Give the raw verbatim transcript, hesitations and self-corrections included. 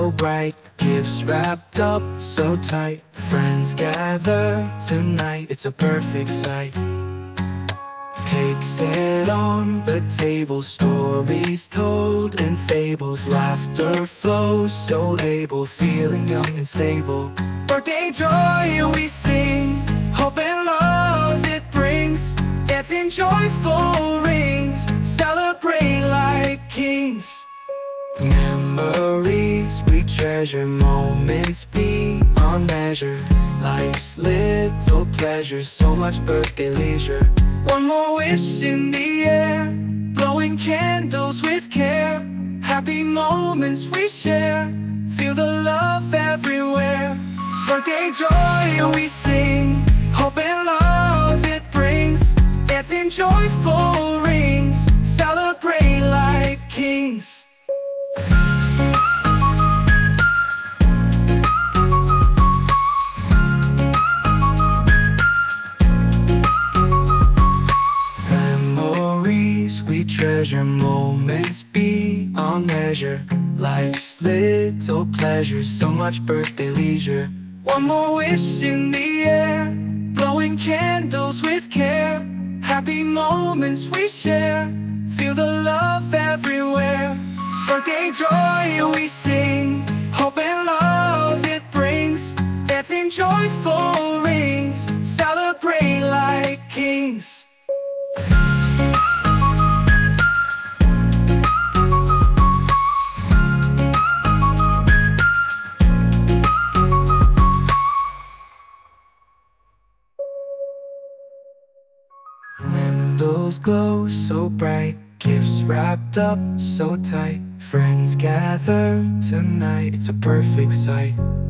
so bright, gifts wrapped up so tight. Friends gather tonight, it's a perfect sight. Cake set on the table, stories told and fables. Laughter flows so able, feeling young and stable. Birthday joy we sing, hope and love it brings. Dancing joyful rings, celebrate like kings. Memories we treasure, moments beyond measure. Life's little pleasures, so much birthday leisure. One more wish in the air, blowing candles with care. Happy moments we share, feel the love everywhere. Birthday joy we sing, hope and love it brings. Dancing joyful rings, celebrate like kings. Memories we treasure, moments beyond measure. Life's little pleasures, so much birthday leisure. One more wish in the air, blowing candles with care. Happy moments we share, feel the love everywhere. Birthday joy we sing, hope and love it brings. Dancing joyful rings, celebrate like kings. Candles glow so bright, gifts wrapped up so tight. Friends gather tonight, it's a perfect sight.